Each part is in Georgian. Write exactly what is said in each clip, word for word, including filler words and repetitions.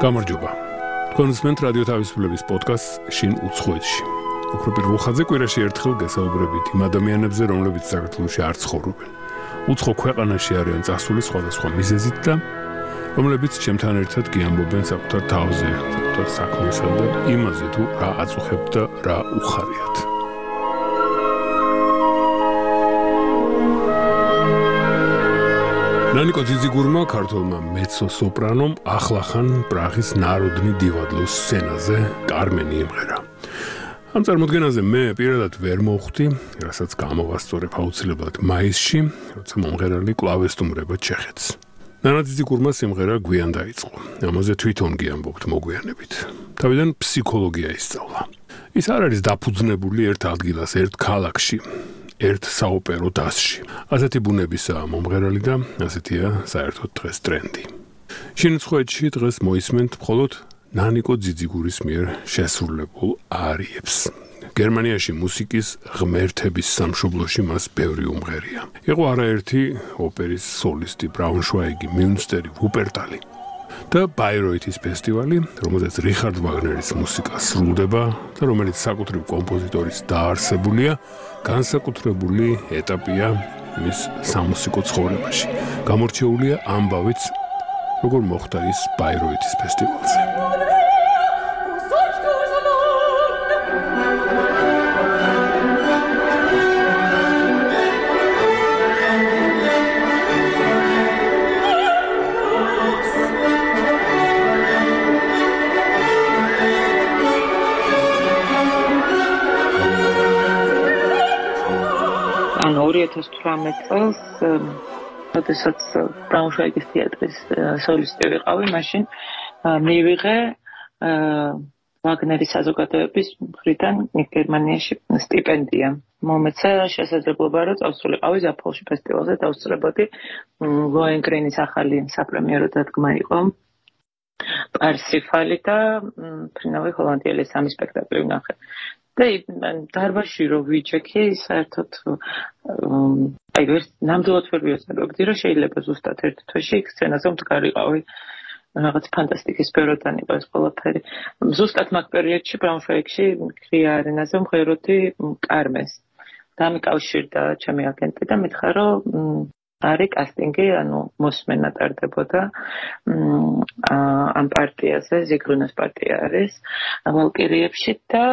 გამარჯობა. თქვენ უსმენთ რადიო თავისუფლების პოდკასტს შინ უცხოეთში. უფრო პირველ ხაზზე კვირაში ერთხელ გესაუბრებით იმ ადამიანებზე, რომლებიც საქართველოში არ ცხოვრობენ. უცხო ქვეყანაში არიან წასული სხვადასხვა მიზეზით და რომლებიც ჩემთან ერთად გიამბობენ საკუთარ თავზე, საკუთარ საქმესა და იმაზე თუ რა აწუხებთ და რა უხარიათ. ნანიკო ძიძიგურმა ქართველმა მეცო-სოპრანომ ახლახან პრაღის ნაროდნი დივადლოს სცენაზე კარმენი იმღერა. ამ წარმოდგენაზე მე პირადად ვერ მოვხვდი, რასაც გამოვასწორებ აუცილებლად მაისში, როცა მომღერალი კვლავ ესტუმრება ჩეხეთს. ნანა ძიძიგურმა სიმღერა გვიან დაიწყო. ამაზე თვითონ გიამბობთ მოგვიანებით. თავიდან ფსიქოლოგია ისწავლა. ის არ არის დაფუძნებული ერთ ადგილას, ერთ ქალაქში. ერთ საოპერო დასში. ასეთი ბუნებისაა მომღერალი და ასეთია საერთოდ დღეს ტრენდი. შინ უცხოეთში დღეს მოისმენთ მხოლოდ ნანიკო ძიძიგურის მიერ შესრულებულ არიებს. გერმანიაში მუსიკის ღმერთების სამშობლოში მას ბევრი უმღერია. იყო არაერთი ოპერის სოლისტი, ბრაუნშვაიგი, მიუნსტერი, ვუპერტალი და ბაიროითის ფესტივალი, რომელზეც რიხარდ ვაგნერის მუსიკა სრულდება და რომელიც საკუთრივ კომპოზიტორის დაარსებულია, განსაკუთრებული ეტაპია მის სამუსიკო ცხოვრებაში. გამორჩეულია ამბავიც, როგორ მოხდა ის ბაიროითის ფესტივალზე. ორი ათას თვრამეტ წელს, როდესაც ბრაუნშვაიგის თეატრის სოლისტი ვიყავი, მაშინ მივიღე ვაგნერის საზოგადოების მხრიდან გერმანიაში სტიპენდია. მომეცა შესაძლებლობა, რომ წავსულიყავი ზაფხულში ფესტივალზე დავსწრებოდი. ლოენგრენის ახალი საპრემიერო დადგმა იყო პარსიფალი და ფრინავი ჰოლანდიელი სამი სპექტაკლი ვნახე. და დარბაზში რო ვიჩექი, საერთოდ აი ვერ ნამდვილად ვერ ვიოცნებობდი, რომ შეიძლება ზუსტად ერთ თვეში იქ სცენაზე მდგარიყავი. რაღაც ფანტასტიკის სფეროდან იყო ეს ყველაფერი. ზუსტად მაგ პერიოდში ბრაუნშვაიგში ქრია არენაზე მღეროდი კარმენს. დამიკავშირდა ჩემი აგენტი და მითხრა, რომ არის კასტინგი, ანუ მოსმენა ტარდებოდა ამ პარტიაზე, ზიგრუნას პარტია არის ვალკირიებში და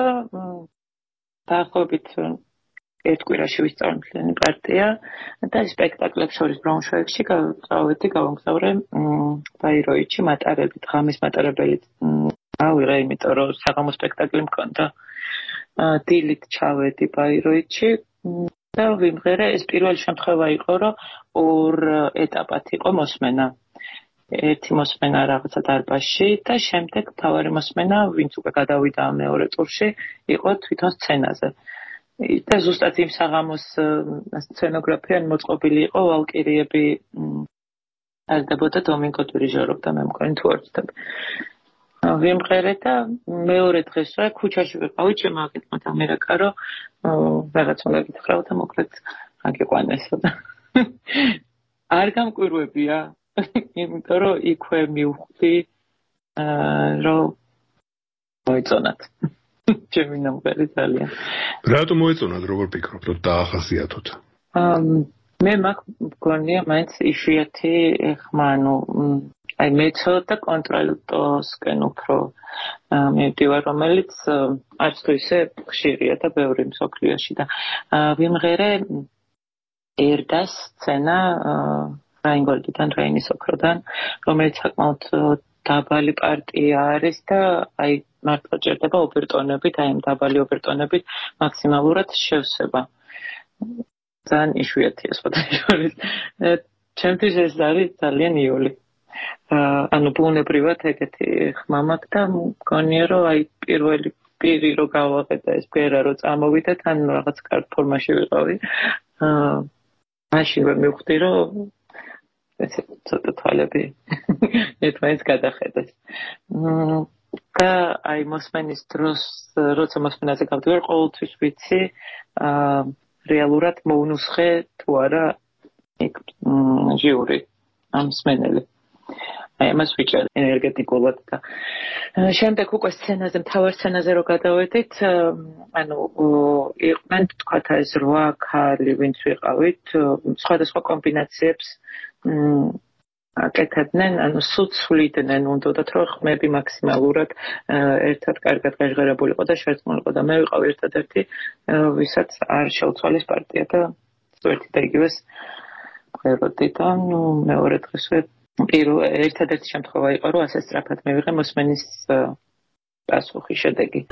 დაახლოებით ერთ კვირაში ვისწავლე პარტია და სპექტაკლებს შორის ბრაუნშვაიგში გავწავედი, გავამგზავრე ბაიროითში მატარებით, ღამის მატარებელი ავიღე, იმიტომ რომ საღამო სპექტაკლი მქონდა. დილით ჩავედი ბაიროითში და ვიმღერე. ეს პირველი შემთხვევა იყო, რომ ორ ეტაპად იყო მოსმენა. ერთი მოსმენა რაღაცა დარბაზში და შემდეგ თავარი მოსმენა, ვინც უკვე გადავიდა მეორე ტურში, იყო თვითონ სცენაზე. და ზუსტად იმ საღამოს სცენოგრაფია მოწყობილი იყო ვალკირიები არდებოდა დომინგო დირიჟორობდა, მე მგონი თუ არ ვცდები. ვიმღერე და მეორე დღესვე ქუჩაში ვიყავი, ჩემო აგენტმა დამერაკა, რომ რაღაც უნდა გითხრათ და მოკლედ აგიყვანესო და არ გამკვირვებია, იმიტომ რომ იქვე მივხვდი, რომ მოიწონათ. ჩემი ნამღერი ძალიან. რატომ მოეწონათ, როგორ ფიქრობთ, რომ დაახასიათოთ? მე მაგ მგონია მაინც იშვიათი ხმა, ანუ აი მეცო და კონტრალტოსკენ უფრო მივდივარ, რომელიც არც თუ ისე ხშირია და ბევრი მსოფლიოში და ვიმღერე ერდას სცენა რაინგოლდიდან, რაინის ოქროდან, რომელიც საკმაოდ დაბალი პარტია არის და აი მართლა ჭირდება ობერტონებით, აი ამ დაბალი ობერტონებით მაქსიმალურად შევსება. ძალიან იშვიათია სხვადასხვა. ჩემთვის ეს არის ძალიან იული. ანუ ბუნებრივად ეგეთი ხმა მაქვს და მგონია, რომ აი პირველი პირი რო გავაყედა ეს ფერა რო წამოვიდა, თან რაღაც კარგ ფორმაში ვიყავი. მაშინ მივხვდი, რომ ესე ცოტა თვალები ერთმანეთს გადახედეს. და აი მოსმენის დროს, როცა მოსმენაზე გავდივარ, ყოველთვის ვიცი რეალურად მოუნუსხე თუ არა იქ ჟიური ამ მსმენელი. აი ამას ვიჭერ ენერგეტიკულად და შემდეგ უკვე სცენაზე, მთავარ სცენაზე რო გადავედით, ანუ იყვნენ თქვათ ეს რვა ქალი, ვინც ვიყავით, სხვადასხვა კომბინაციებს აკეთებდნენ, ანუ სულ ცვლიდნენ, უნდათ რომ ხმები მაქსიმალურად ერთად კარგად გაჟღერებულიყო და შერწყმულიყო და მე ვიყავ ერთადერთი, ვისაც არ შეუცვალეს პარტია და ერთი და იგივეს ყვეროდი და ნუ მეორე დღესვე პირველ ერთადერთი შემთხვევა იყო, რომ ასე სწრაფად მივიღე მოსმენის პასუხი შედეგი.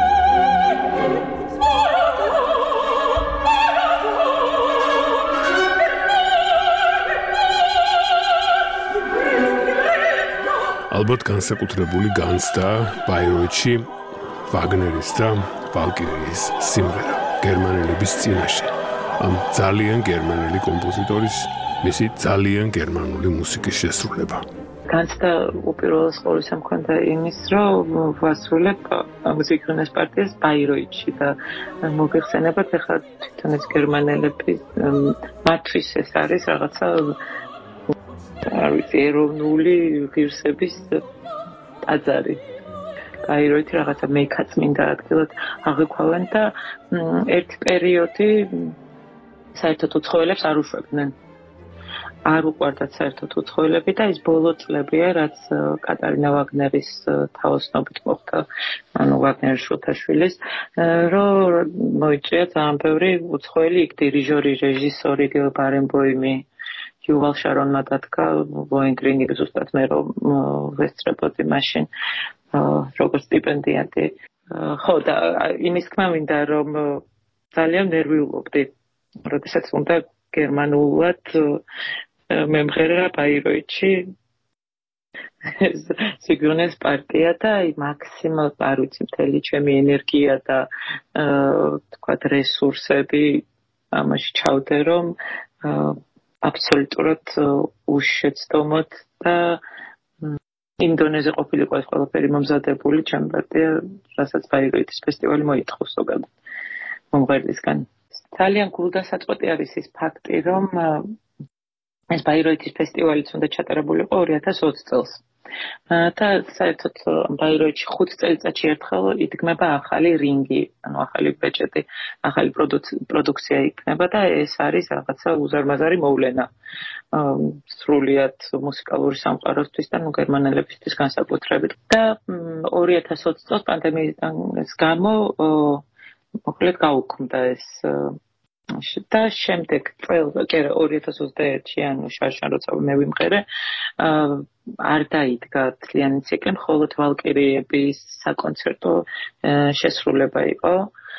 ალბათ განსაკუთრებული განცდა ბაიროიტში ვაგნერის და ვალკირიის სიმღერა გერმანელების წინაშე. ამ ძალიან გერმანელი კომპოზიტორის მისი ძალიან გერმანული მუსიკის შესრულება. განცდა უპირველეს ყოვლისა მქონდა იმის, რომ ვასრულებ მუსიკალურ პარტიას ბაიროიტში და მოგეხსენებათ ახლა თვითონ ეს გერმანელების მათთვის ეს არის რაღაცა არ ვიცი ეროვნული ღირსების ტაძარი. ბაიროიტი რაღაცა მექაწმინდა ადგილად აღიქვავენ და ერთი პერიოდი საერთოდ უცხოელებს არ უშვებდნენ. არ უყვარდათ საერთოდ უცხოელები და ის ბოლო წლებია, რაც კატარინა ვაგნერის თაოსნობით მოხდა, ანუ ვაგნერის შვილთაშვილის, რომ მოიწვია ძალიან ბევრი უცხოელი იქ დირიჟორი, რეჟისორი, ბარენბოიმი, იუვალ შარონმა დადგა ლოენგრინი ზუსტად მე რომ ვესწრებოდი მაშინ როგორც სტიპენდიანტი. ხო და იმის თქმა მინდა რომ ძალიან ნერვიულობდი, როდესაც უნდა გერმანულად მემღერა ბაიროიტში სიგუნეს პარტია და მაქსიმალ არ ვიცი მთელი ჩემი ენერგია და თქვათ რესურსები ამაში ჩავდე რომ აბსოლუტურად უშეცდომოდ და იმ დონეზე ყოფილიყო ეს ყველაფერი მომზადებული ჩემი პარტია, რასაც ბაიროიტის ფესტივალი მოითხოვს ზოგადად მომღერლისგან. ძალიან გულდასაწყვეტი არის ის ფაქტი, რომ ეს ბაიროიტის ფესტივალიც უნდა ჩატარებულიყო ორი ათას ოცი წელს. და საერთოდ ბაიროიტში ხუთ წელიწადში ერთხელ იდგმება ახალი რინგი, ანუ ახალი ბეჭედი, ახალი პროდუქცია იქნება და ეს არის რაღაცა უზარმაზარი მოვლენა. სრულიად მუსიკალური სამყაროსთვის და ნუ გერმანელებისთვის განსაკუთრებით. და ორი ათას ოცი წელს პანდემიის გამო მოკლედ გაუქმდა ეს და შემდეგ წელს კი არა ორი ათას ოცდაერთში ანუ შარშან როცა მე ვიმღერე არ დაიდგა თლიანი ციკლი, მხოლოდ ვალკირიების საკონცერტო შესრულება იყო.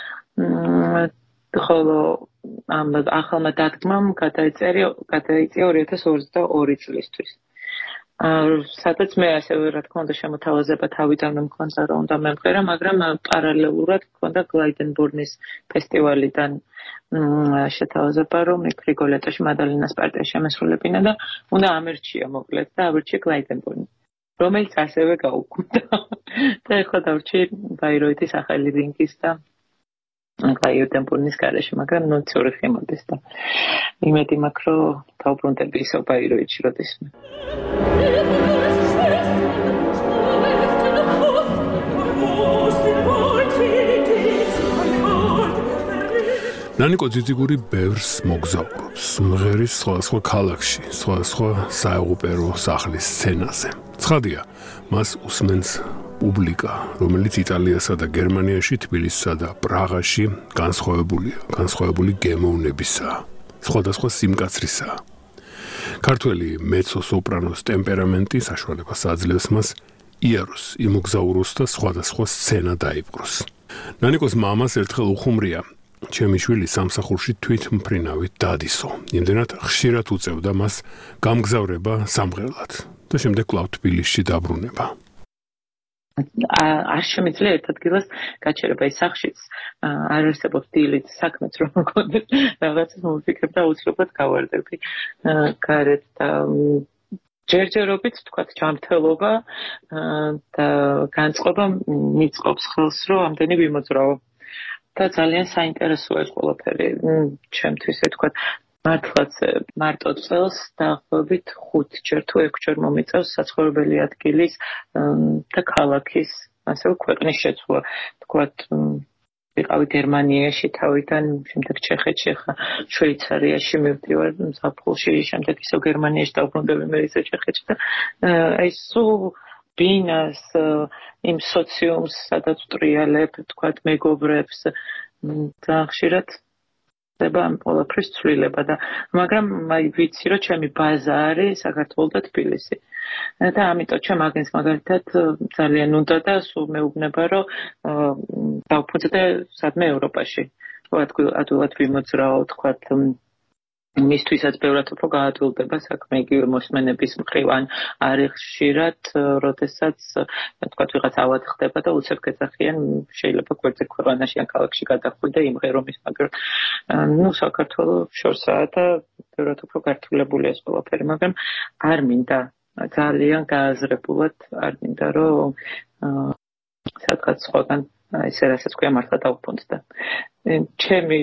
ხოლო ამ ახალმა დადგმამ გადაიწერა გადაიწია ორი ათას ოცდაორი წლისთვის. სადაც მე ასევე რა თქმა უნდა შემოთავაზება თავიდან მქონდა რომ უნდა მემღერა, მაგრამ პარალელურად მქონდა გლაიდენბორნის ფესტივალიდან შეთავაზება რომ იქ რიგოლეტოში მადალინას პარტია შემესრულებინა და უნდა ამერჩია მოკლედ და ამერჩია გლაიდენბორნი, რომელიც ასევე გაუქმდა. და ეხლა დავრჩი ბაიროიტის ახალი რინგის და გლაიდენბორნის გარეშე, მაგრამ ნუ ციურიხი მოდის და იმედი მაქვს რომ დავბრუნდები ისო ბაიროიტში როდესმე. ნანიკო ძიძიგური ბევრს მოგზაურობს სიმღერის სხვადასხვა ქალაქში, სხვადასხვა საოპერო სახლის სცენაზე. ცხადია, მას უსმენს პუბლიკა, რომელიც იტალიასა და გერმანიაში, თბილისსა და პრაღაში განსხვავებულია, განსხვავებული გემოვნებისაა, სხვადასხვა სიმკაცრისაა. ქართველი მეცო-სოპრანოს ტემპერამენტი საშუალებას აძლევს მას იაროს, იმოგზაუროს და სხვადასხვა სცენა დაიპყროს. ნანიკოს მამას ერთხელ უხუმრია ჩემი შვილი სამსახურში თვითმფრინავით დადისო. იმდენად ხშირად უწევდა მას გამგზავრება სამღერლად და შემდეგ კვლავ თბილისში დაბრუნება. არ შემიძლია ერთ ადგილას გაჩერება ის სახშიც არ არსებობს დილით საქმეც რომ მქონდეს რაღაცას მოვიფიქრებ და აუცილებლად გავარდები გარეთ და ჯერჯერობით თქვათ ჯანმრთელობა და განწყობა მიწყობს ხელს რომ ამდენი ვიმოძრავო და ძალიან საინტერესოა ეს ყველაფერი ჩემთვის ვთქვათ მართლაც მარტო წელს დაახლოებით ხუთჯერ თუ ექვსჯერ მომიწევს საცხოვრებელი ადგილის და ქალაქის, ასევე ქვეყნის შეცვლა. თქვათ, ვიყავი გერმანიაში თავიდან, შემდეგ ჩეხეთში, ხა შვეიცარიაში მივდივარ ზაფხულში, შემდეგ ისევ გერმანიაში დავბრუნდები მე ისე ჩეხეთში და აი სულ ბინას, იმ სოციუმს, სადაც ვტრიალებ, თქვათ, მეგობრებს და ხშირად ხდება ამ ყველაფრის ცვლილება და მაგრამ აი ვიცი რომ ჩემი ბაზა არის საქართველო და თბილისი და ამიტომ ჩემ აგენს მაგალითად ძალიან უნდა და სულ მეუბნება რომ დავფუძნდე სადმე ევროპაში ადვილად ვიმოძრაო თქვათ მისთვისაც ბევრად უფრო გაადვილდება საქმე იგივე მოსმენების მხრივ ან არის ხშირად როდესაც თქვათ ვიღაც ავად ხდება და უცებ გეძახიან შეიძლება გვერდზე ქვეყანაში ან ქალაქში გადახვიდე იმ ღერომის მაგრამ ნუ საქართველოს შორსაა და ბევრად უფრო გართულებულია ეს ყველაფერი მაგრამ არ მინდა ძალიან გააზრებულად არ მინდა რომ სადღაც სხვაგან ესე რასაც ქვია მართლა დავფუძნდა ჩემი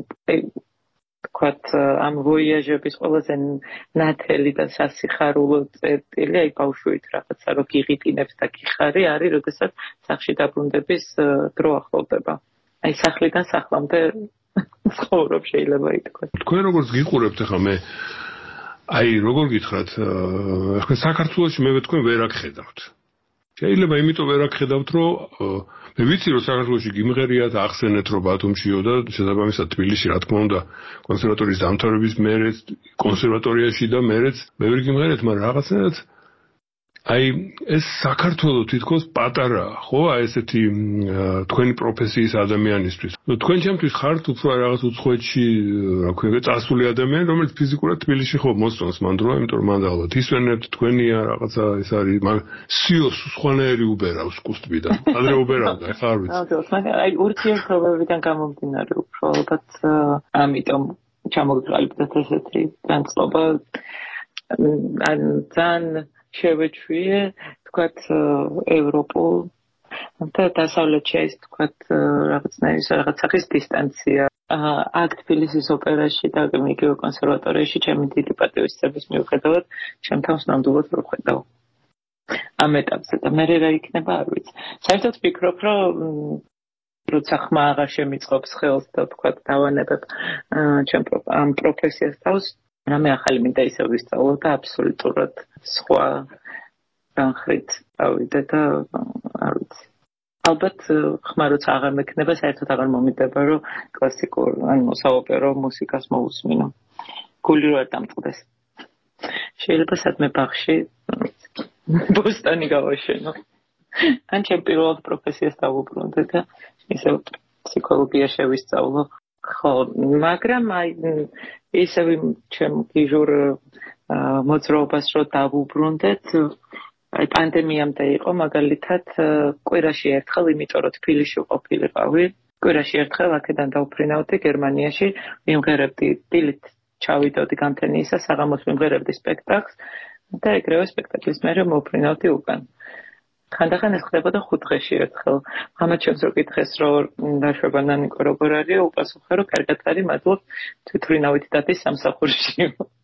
თქვათ ამ ვოიაჟების ყველაზე ნათელი და სასიხარულო წერტილი აი ბავშვით რაღაცა რო გიღიტინებს და გიხარი არის როდესაც სახლში დაბრუნდების დრო ახლოვდება აი სახლიდან სახლამდე ცხოვრობ შეიძლება ითქვას თქვენ როგორც გიყურებთ ახლა მე აი როგორ გითხრათ ახლა საქართველოში მე თქვენ ვერ აღხედავთ შეიძლება იმიტომ ვერ აღხედავთ რომ მე ვიცი რომ საქართველოში გიმღერიათ ახსენეთ რომ ბათუმშიო და შესაბამისად თბილისში რა თქმა უნდა კონსერვატორიის დამთავრების მერეც კონსერვატორიაში და მერეც მე ვერ გიმღერიათ მაგრამ რაღაცნაირად აი ეს საქართველოს თითქოს პატარაა ხო აი ესეთი თქვენი პროფესიის ადამიანისთვის თქვენ ჩემთვის ხართ უფრო რაღაც უცხოეთში რა ქვია წასული ადამიანი რომელიც ფიზიკურად თბილისში ხო მოსწონს მანდროა იმიტომ რომ მანდ ალბათ ისვენებთ თქვენია რაღაცა ეს არის სიოს სხვანაირი უბერავს კუსტბიდან ადრე უბერავდა ეხლა არ ვიცი აი ურთიერთობებიდან გამომდინარე უფრო ალბათ ამიტომ ჩამოგიყალიბდა ესეთი განწყობა ან ძალიან შევეჩვიე, თქვათ, ევროპულ და დასავლეთში ეს თქვათ, რაღაცნაირი რაღაც სახის დისტანცია. აქ თბილისის ოპერაში და იგივე კონსერვატორიაში ჩემი დიდი პატივისცემის მიუხედავად, ჩემთან ნამდვილად ვერ ხედავ. ამ ეტაპზე და მე რა იქნება არ ვიცი. საერთოდ ვფიქრობ, რომ როცა ხმა აღარ შემიწყობს ხელს და თქვათ დავანებებ ჩემ ამ პროფესიას თავს რამე ახალი მინდა ისევ ვისწავლო და აბსოლუტურად სხვა განხრით ავიდე და არ ვიცი. ალბათ ხმა როცა აღარ მექნება, საერთოდ აღარ მომიდება, რომ კლასიკურ ან საოპერო მუსიკას მოусმინო. გული რო არ დამწყდეს. შეიძლება სადმე ბაღში ბოსტანი გავაშენო. ან ჩემ პირველად პროფესიას დავუბრუნდე და ისევ ფსიქოლოგია შევისწავლო. ხო, მაგრამ აი ისევ ჩემ გიჟურ მოძრაობას რო დავუბრუნდეთ, აი პანდემიამდე იყო მაგალითად კვირაში ერთხელ, იმიტომ რომ თბილისში ყოფილიყავი, კვირაში ერთხელ აქედან დავფრინავდი გერმანიაში, მიმღერებდი დილით ჩავიდოდი გამთენიისა საღამოს მიმღერებდი სპექტაკლს და ეგრევე სპექტაკლის მერე მოვფრინავდი უკან. ხანდახან ეს ხდებოდა ხუთ დღეში ერთხელ. ამათ ჩემს რო კითხეს რომ დაშვება ნანიკო როგორ არის, უპასუხე რომ კარგად არის, მადლობ თვითვრინავით დადის სამსახურში.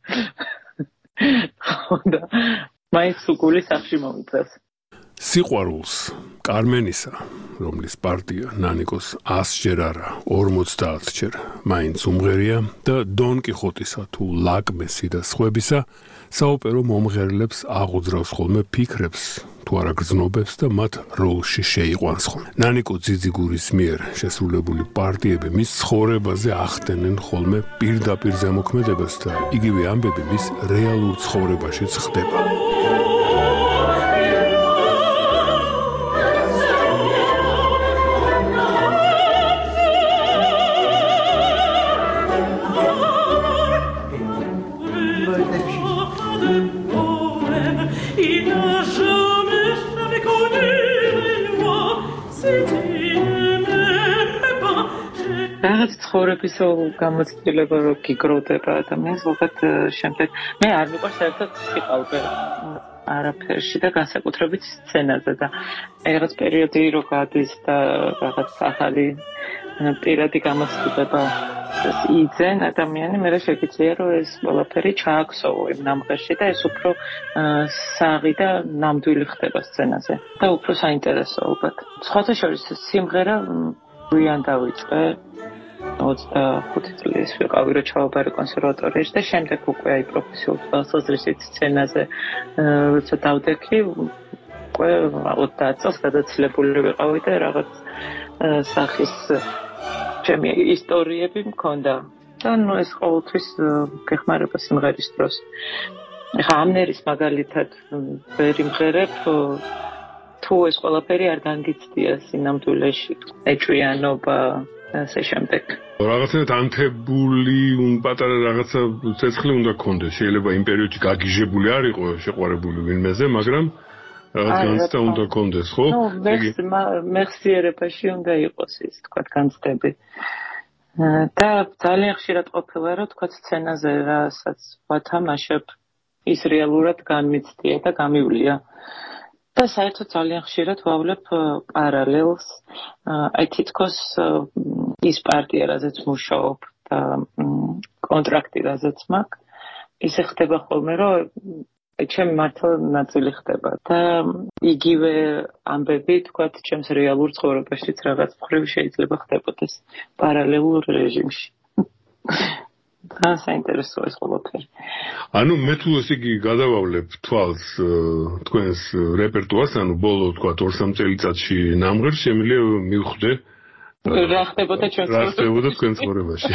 ხონდა მაინც უგული სახში მომიწევს. სიყვარულს კარმენისა, რომლის პარტია ნანიკოს ასჯერ არა, ორმოცდაათჯერ მაინც უმღერია და დონ კიხოტისა თუ ლაკმესი და სხვებისა საოპერო მომღერლებს აღუძრავს ხოლმე ფიქრებს თუ არა გრძნობებს და მათ როლში შეიყვანს ხოლმე. ნანიკო ძიძიგურის მიერ შესრულებული პარტიები მის ცხოვრებაზე ახდენენ ხოლმე პირდაპირ ზემოქმედებას და იგივე ამბები მის რეალურ ცხოვრებაშიც ხდება. რაღაც ცხოვრების გამოცდილება რო გიგროვდება ადამიანს, ალბათ შემდეგ მე არ მიყვარს საერთოდ სიყალბე არაფერში და განსაკუთრებით სცენაზე და რაღაც პერიოდი რო გადის და რაღაც ახალი პირადი გამოცდილება იძენ ადამიანი, მე შეგიძლია რომ ეს ყველაფერი ჩააქსოვო იმ ნამღერში და ეს უფრო საღი და ნამდვილი ხდება სცენაზე და უფრო საინტერესო ალბათ. სხვათა შორის სიმღერა გვიან დავიწყე ოცდახუთი წლის ვიყავი რომ ჩავაბარე კონსერვატორიაში და შემდეგ უკვე აი პროფესიულ თვალსაზრისით სცენაზე როცა დავდექი უკვე ოცდაათ წელს გადაცილებული ვიყავი და რაღაც სახის ჩემი ისტორიები მქონდა და ნუ ეს ყოველთვის გეხმარება სიმღერის დროს. ეხლა ამნერის მაგალითად ვერ იმღერებ თუ ეს ყველაფერი არ განგიცდია სინამდვილეში ეჭვიანობა ასე შემდეგ. რაღაცნაირად ანთებული პატარა რაღაცა ცეცხლი უნდა გქონდეს. შეიძლება იმ პერიოდში გაგიჟებული არ იყო შეყვარებული ვინმეზე, მაგრამ რაღაც განცდა უნდა გქონდეს, ხო? ნუ მეხსიერებაში უნდა იყოს ის თქვა განცდები. და ძალიან ხშირად ყოფილა რომ თქვა სცენაზე რასაც ვათამაშებ ის რეალურად განმიცდია და გამივლია. და საერთოდ ძალიან ხშირად ვავლებ პარალელს აი თითქოს ის პარტია რაზეც მუშაობ და კონტრაქტი რაზეც მაქვს ისე ხდება ხოლმე რომ ჩემი მართლა ნაწილი ხდება და იგივე ამბები თქვათ ჩემს რეალურ ცხოვრებაშიც რაღაც მხრივ შეიძლება ხდებოდეს პარალელურ რეჟიმში. და საინტერესოა ეს ყველაფერი. ანუ მე თუ ესე იგი გადავავლებ თვალს თქვენს რეპერტუარს, ანუ ბოლო თქვათ ორ სამ წელიწადში ნამღერს შემიძლია მივხვდე რა ხდებოდა ჩვენს რა ხდებოდა თქვენ ცხოვრებაში.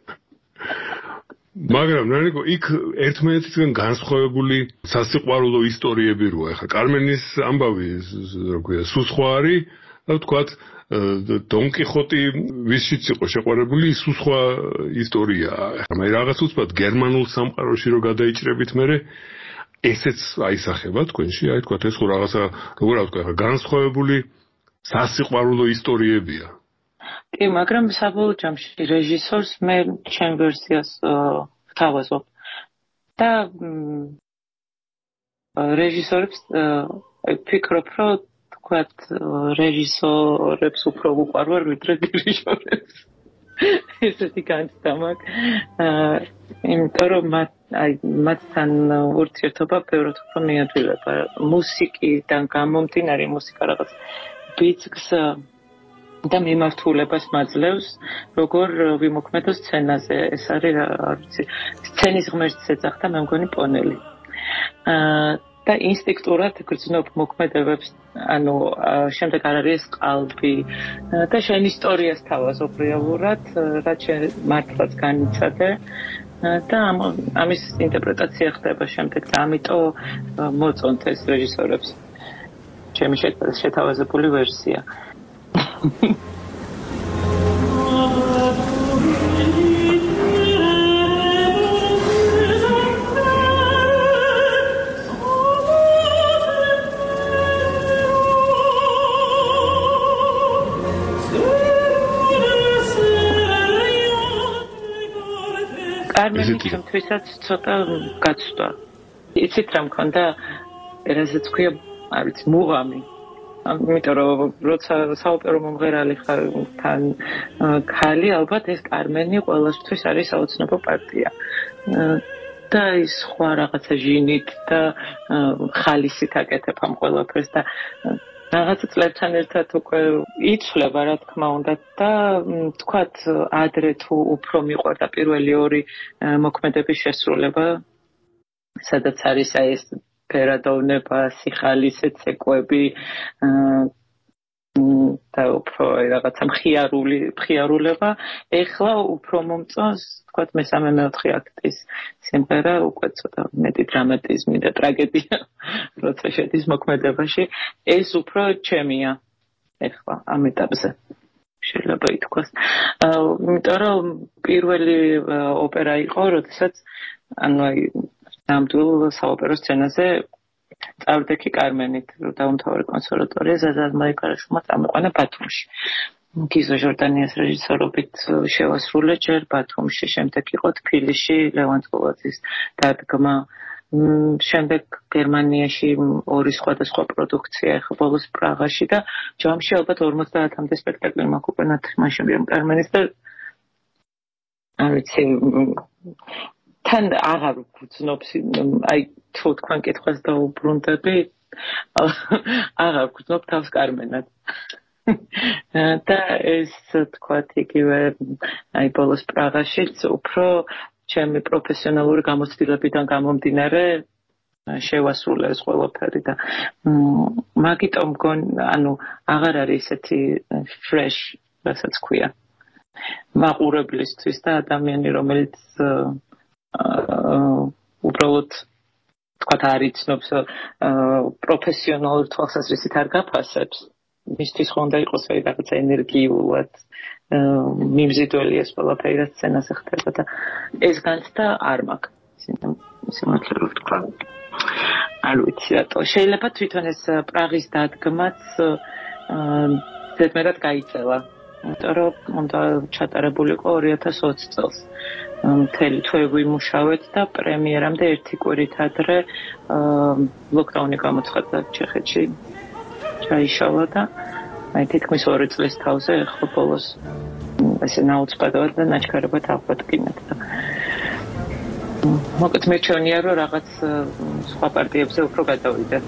მაგრამ ნანიკო იქ ერთმანეთისგან განსხვავებული სასიყვარულო ისტორიები როა. ეხლა კარმენის ამბავი რა ქვია სულ სხვა არის და თქვათ დონ კიხოტი ვისშიც იყო შეყვარებული სულ სხვა ისტორიაა. ეხლა მე რაღაც უცბად გერმანულ სამყაროში რო გადაიჭრებით მე ესეც აისახება თქვენში, აი თქვათ ეს ხო რაღაცა როგორ ვთქვა ეხლა განსხვავებული სასიყვარულო ისტორიებია. კი, მაგრამ საბოლოო ჯამში რეჟისორს მე ჩემ ვერსიას ვთავაზობ და რეჟისორებს ფიქრობ რომ თქვათ რეჟისორებს უფრო უყვარვარ ვიდრე დირიჟორებს. ესეთი განცდა მაქვს. იმიტომ რომ მათ აი მათთან ურთიერთობა ბევრად უფრო მიადვილება. მუსიკიდან გამომდინარე მუსიკა რაღაც ბიცკს და მიმართულებას მაძლევს, როგორ ვიმოქმედო სცენაზე. ეს არის არ ვიცი, სცენის ღმერთს ეძახდა მე მგონი პონელი. და ინსტინქტურად გრძნობ მოქმედებებს, ანუ შემდეგ არ არის ყალბი და შენ ისტორიას თავაზობ რეალურად, რაც შენ მართლაც განიცადე და ამის ინტერპრეტაცია ხდება შემდეგ და ამიტომ მოწონთ ეს რეჟისორებს. ჩემი შეთავაზებული ვერსია. კარმენი ჩემთვისაც ცოტა გაცვდა. იცით რა მქონდა? რაზეც ქვია, არ ვიცი, მუღამი. ამიტომ რომ როცა საოპერო მომღერალი ხარ თან ქალი, ალბათ ეს კარმენი ყველასთვის არის საოცნებო პარტია. და ის სხვა რაღაცა ჟინით და ხალისით აკეთებ ამ ყველაფერს და რაღაცა წლებთან ერთად უკვე იცვლება რა თქმა უნდა და თქვათ ადრე თუ უფრო მიყვარდა პირველი ორი მოქმედების შესრულება, სადაც არის აი ეს ფერადოვნება, სიხალისე ცეკვები და უფრო რაღაცა მხიარული მხიარულება. ეხლა უფრო მომწონს თქვათ მესამე მეოთხე აქტის სიმღერა, უკვე ცოტა მეტი დრამატიზმი და ტრაგედია როცა შედის მოქმედებაში. ეს უფრო ჩემია ეხლა ამ ეტაპზე შეიძლება ითქვას. იმიტომ რომ პირველი ოპერა იყო, როდესაც ანუ აი ნამდვილ საოპერო სცენაზე წავდექი კარმენით, დაუმთავრე კონსერვატორია ზაზარ მაიკარაშვილმა წამოყვანა ბათუმში. გიზო ჟორდანიას რეჟისორობით შევასრულე ჯერ ბათუმში, შემდეგ იყო თბილისში ლევან წყობაძის დადგმა შემდეგ გერმანიაში ორი სხვადასხვა პროდუქცია ეხლა ბოლოს პრაღაში და ჯამში ალბათ ორმოცდაათამდე სპექტაკლი მაქვს უკვე ნათლმაშები ამ კარმენის და არ ვიცი თან აღარ ვგრძნობს აი თუ თქვენ კითხვას დაუბრუნდები აღარ ვგრძნობ თავს კარმენად და ეს თქვათ იგივე აი ბოლოს პრაღაშიც უფრო ჩემი პროფესიონალური გამოცდილებიდან გამომდინარე შევასრულე ეს ყველაფერი და მაგიტომ მგონი ანუ აღარ არის ესეთი fresh რასაც ქვია მაყურებლისთვის და ადამიანი რომელიც უბრალოდ თქვათ არ იცნობს პროფესიონალურ თვალსაზრისით არ გაფასებს მისთვის ხონდა იყოს აი რაღაცა ენერგიულად მიმზიდველი ეს ყველაფერი რაც სცენაზე ხდება და ეს განცდა არ მაქვს სიმართლე რომ ვთქვა არ ვიცი რატო შეიძლება თვითონ ეს პრაღის დადგმაც ზედმეტად გაიწელა იმიტომ რომ უნდა ჩატარებულიყო ორი ათას ოცი წელს მთელი თვე ვიმუშავეთ და პრემიერამდე ერთი კვირით ადრე ლოკდაუნი გამოცხადდა ჩეხეთში ჩაიშალა და აი თითქმის ორი წლის თავზე ახლა ბოლოს ესე ნაუცბადავად და ნაჩქარებად აღვადგინეთ და მოკლედ მე ჩვენია რომ რაღაც სხვა პარტიებზე უფრო გადავიდე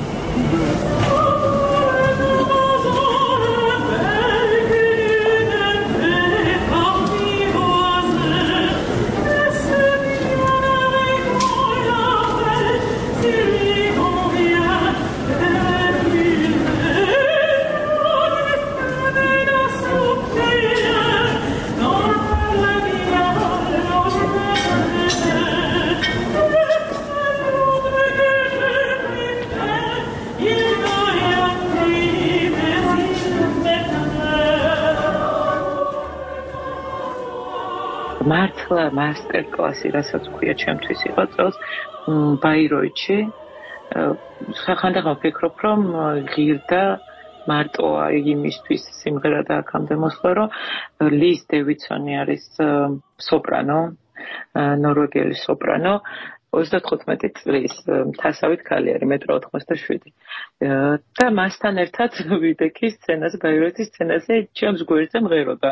მართლა მასტერ კლასი რასაც ქვია ჩემთვის იყო წელს ბაიროიტში ხახანდაღა ვფიქრობ რომ ღირდა მარტოა იმისთვის სიმღერა და აქამდე მოსვლა რომ ლის დევიდსონი არის სოპრანო ნორვეგიელი სოპრანო ოცდათხუთმეტი წლის მთასავით ქალი არის მეტრი ოთხმოცდაშვიდი და მასთან ერთად ვიდექი სცენაზე ბაიროიტის სცენაზე ჩემს გვერდზე მღეროდა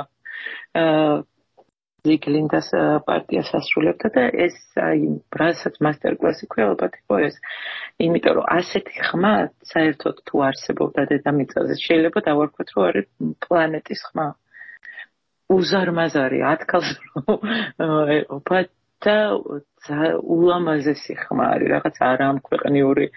ზიგლინდას პარტიას ასრულებდა და ეს აი რასაც მასტერ კლასი ქვია ალბათ იყო ეს იმიტომ რომ ასეთი ხმა საერთოდ თუ არსებობდა დედამიწაზე შეიძლება დავარქვათ რომ არის პლანეტის ხმა უზარმაზარი ათქალს ეყობა და ულამაზესი ხმა არის რაღაც არამქვეყნიური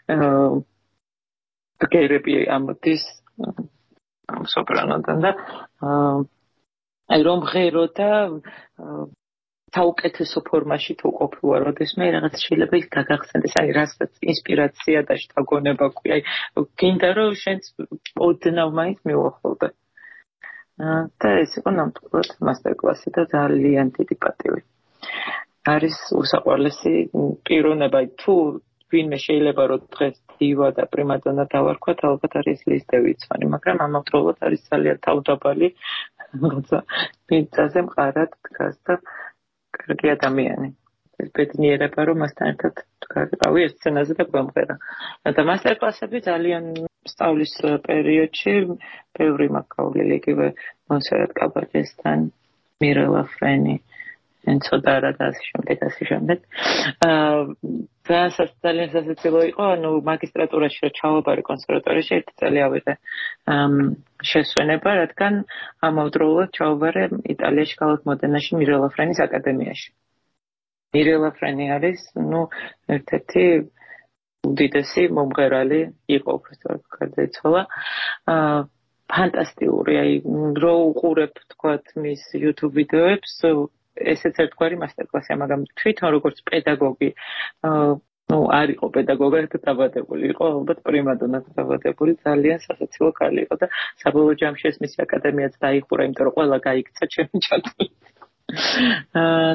გერები ამოდის სოპრანოდან და აი რომ ღერო და საუკეთესო ფორმაში თუ ყოფილა როდესმე რაღაც შეიძლება ის გაგახსენდეს აი რასაც ინსპირაცია და შთაგონება ქვია აი გინდა რომ შენც ოდნავ მაინც მიუახლოვდე და ეს იყო ნამდვილად მასტერ კლასი და ძალიან დიდი პატივი არის უსაყვარლესი პიროვნება თუ ვინმე შეიძლება რომ დღეს დივა და პრიმადონა დავარქვათ ალბათ არის ლის დევიდსონი მაგრამ ამავდროულად არის ძალიან თავდაბალი როცა პინცაზე მყარად დგას და კარგი ადამიანი ეს ბედნიერება რომ მასთან ერთად გავიყავი ეს სცენაზე და გვამღერა და მასტერ კლასები ძალიან სწავლის პერიოდში ბევრი მაქვს გავლილი იგივე მონსერატ კაბაჯესთან მირელა ფრენი ენცო დარა და ასე შემდეგ ასე შემდეგ აა ძალიან სასაცილო იყო ანუ მაგისტრატურაში რომ ჩავაბარე კონსერვატორიაში ერთი წელი ავიღე შესვენება რადგან ამავდროულად ჩავაბარე იტალიაში ქალაქ მოდენაში მირელა ფრენის აკადემიაში მირელა ფრენი არის ნუ ერთ-ერთი უდიდესი მომღერალი იყო უბრალოდ გარდაიცვალა აა ფანტასტიკური აი რო უყურებ თქვათ მის YouTube ვიდეოებს ესეც ერთგვარი მასტერკლასია, მაგრამ თვითონ როგორც პედაგოგი, ну, არ იყო პედაგოგად დაბადებული, იყო ალბათ პრიმადონად დაბადებული, ძალიან სასაცილო ქალი იყო და საბოლოო ჯამში ეს მისი აკადემიაც დაიხურა, იმიტომ რომ ყველა გაიქცა ჩემი ჩათვლით. აა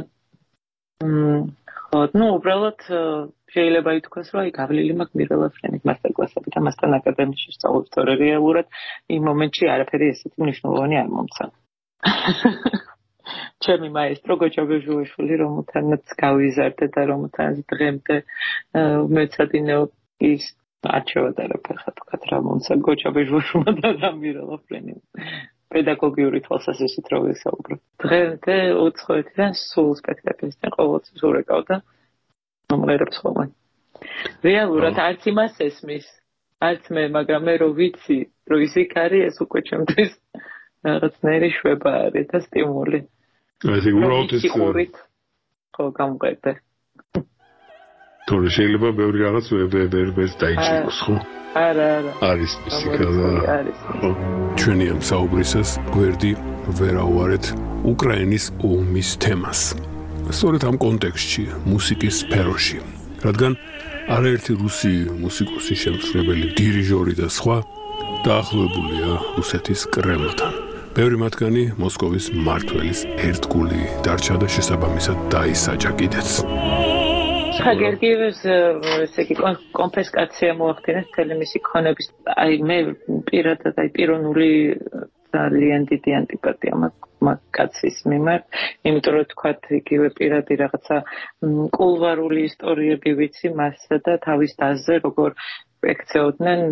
ხო, ну, უბრალოდ შეიძლება ითქვას, რომ აი გავლილი მაქვს მირელა ფრენის მასტერკლასები და მასთან აკადემიაში სწავლობ, თორე რეალურად იმ მომენტში არაფერი ესეთი მნიშვნელოვანი არ მომცა. ჩემი მაესტრო გოჯა ბეჟუაშვილი, რომელთანაც გავიზარდე და რომელთანაც დღემდე მეცადინეო ის არჩევა და რაფერხა თქვათ რა მომცა გოჯა ბეჟუაშვილმა და დამირალოფლენი პედაგოგიური თვალსაზრისით რო ვისაუბრო. დღემდე უცხოეთიდან სულ სპექტაკლისთან ყოველთვის ურეკავდა მომღერებს ხოლმე. რეალურად არც იმას ესმის, არც მე, მაგრამ მე რო ვიცი, რომ ის იქ არის, ეს უკვე ჩემთვის რაღაცნაირი შვება არის და სტიმული. ეს უბრალოდ ეს ხო გამყერდე. თორე შეიძლება ბევრი რაღაც ვერ ვერ დაიჭიროს, ხო? არა, არა. არის ფიზიკალა. ჩვენი ამ საუბრისას გვერდი ვერაუარეთ უკრაინის ომის თემას. სწორედ ამ კონტექსტში, მუსიკის სფეროში, რადგან არაერთი რუსი მუსიკოსი, შემსრულებელი, დირიჟორი და სხვა დაახლოებულია რუსეთის კრემლთან. ბევრი მათგანი მოსკოვის მმართველის ერთგული დარჩა და შესაბამისად დაისაჯა კიდეც. ხაგერგიევს ესე იგი კონფისკაცია მოახდინეს მთელი მისი ქონების. აი მე პირადად აი პიროვნული ძალიან დიდი ანტიპათია მაქვს კაცის მიმართ, იმიტომ რომ თქვათ იგივე პირადი რაღაცა კულვარული ისტორიები ვიცი მასსა და თავის დაზე როგორ ექცეოდნენ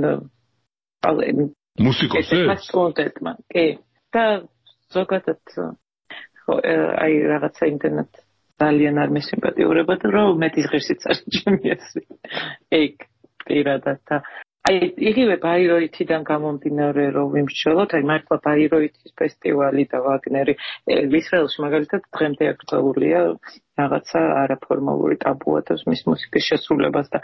მუსიკოსებს სტუდენტმა. კი. და ზოგადად აი რაღაცა იმდენად ძალიან არ მესიმპათიურება და რომ მეტის ღირსიც არის ჩემი აზრი. ეგ პირადად და აი იგივე ბაიროითიდან გამომდინარე რომ ვიმსჯელოთ, აი მართლა ბაიროითის ფესტივალი და ვაგნერი ისრაელში მაგალითად დღემდე აკრძალულია რაღაცა არაფორმალური ტაბუათოს მის მუსიკის შესრულებას და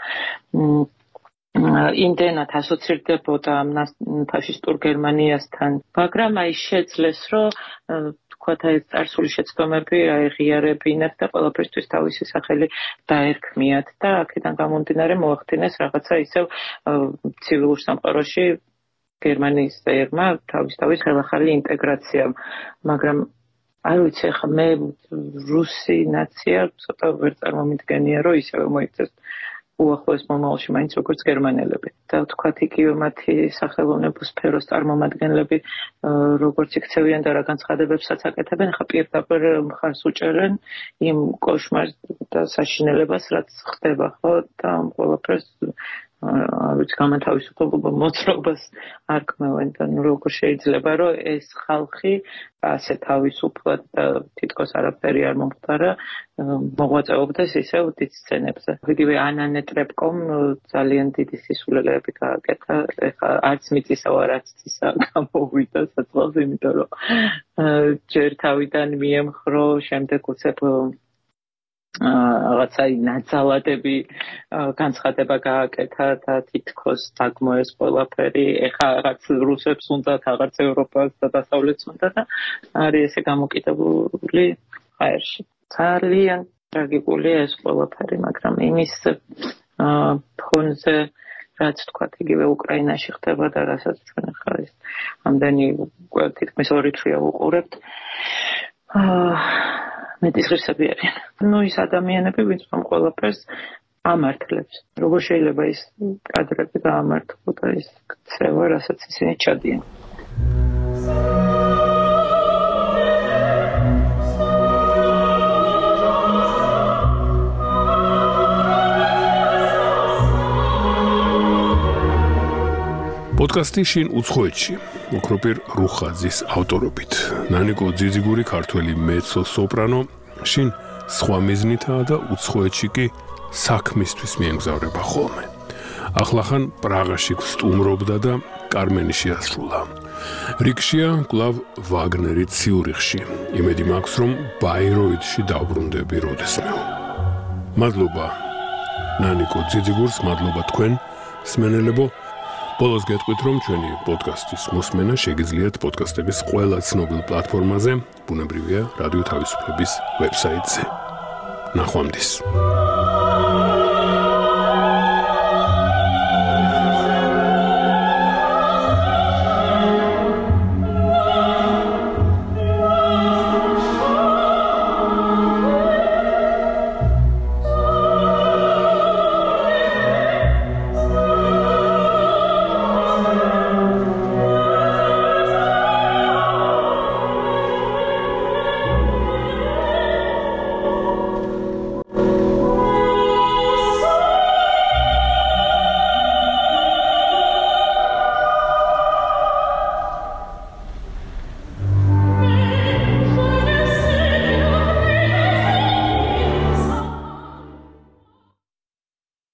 იმდენად ასოცირდებოდა ამ ფაშისტურ გერმანიასთან, მაგრამ აი შეძლეს რომ თქვათ აი წარსული შეცდომები აიღიარებინათ და ყველაფერთვის თავისი სახელი დაერქმიათ და აქედან გამომდინარე მოახდინეს რაღაცა ისევ ცივილურ სამყაროში გერმანიის ერმა თავის თავის ხელახალი ინტეგრაცია, მაგრამ არ ვიცი ხა მე რუსი ნაცია ცოტა ვერ წარმომიდგენია რომ ისევე მოიქცეს უახლოეს მომავალში მაინც როგორც გერმანელები და თქვათ იგივე მათი სახელოვნებო სფეროს წარმომადგენლები როგორც იქცევიან და რა განცხადებებსაც აკეთებენ, ხა პირდაპირ მხარს უჭერენ იმ კოშმარს და საშინელებას რაც ხდება ხო და ამ ყველაფერს არ ვიცი გამათავისუფლება მოძრაობას არქმევენ და ნუ როგორ შეიძლება რომ ეს ხალხი ასე თავისუფლად და თითქოს არაფერი არ მომხდარა მოღვაწეობდეს ისევ დიდ სცენებზე. იგივე ანა ნეტრებკომ ძალიან დიდი სისულელეები გააკეთა, ეხლა არც მიწისაო არც ცისა გამოვიდა საწოლზე, იმიტომ რომ ჯერ თავიდან მიემხრო, შემდეგ უცებ რაღაცა ნაცალადები განცხადება გააკეთა და თითქოს დაგმოეს ყველაფერი. ეხლა რაღაც რუსებს უნდათ, რაღაც ევროპას და დასავლეთს უნდა და არის ესე გამოკიდებული აერში. ძალიან ტრაგიკულია ეს ყველაფერი, მაგრამ იმის ფონზე რაც თქვათ იგივე უკრაინაში ხდება და რასაც ჩვენ ახლა ის ამდენი თითქმის ორი თვეა ვუყურებთ. მეტის ღირსები არიან. ნუ ის ადამიანები, ვინც ამ ყველაფერს ამართლებს. როგორ შეიძლება ის კადრები გაამართლო და ის ქცევა, რასაც ისინი ჩადიან. პოდკასტი შინ უცხოეთში, ოქროპირ რუხაძის ავტორობით. ნანიკო ძიძიგური ქართველი მეცო-სოპრანო შინ სხვა მიზნითაა და უცხოეთში კი საქმისთვის მიემგზავრება ხოლმე. ახლახან პრაღაში სტუმრობდა და კარმენი შეასრულა. რიგშია კვლავ ვაგნერი ციურიხში. იმედი მაქვს, რომ ბაიროითში დავბრუნდები როდესმეო. მადლობა ნანიკო ძიძიგურს, მადლობა თქვენ სმენელებო. ბოლოს გეტყვით, რომ ჩვენი პოდკასტის მოსმენა შეგიძლიათ პოდკასტების ყველა ცნობილ პლატფორმაზე, ბუნებრივია რადიო თავისუფლების ვებსაიტზე. ნახვამდის.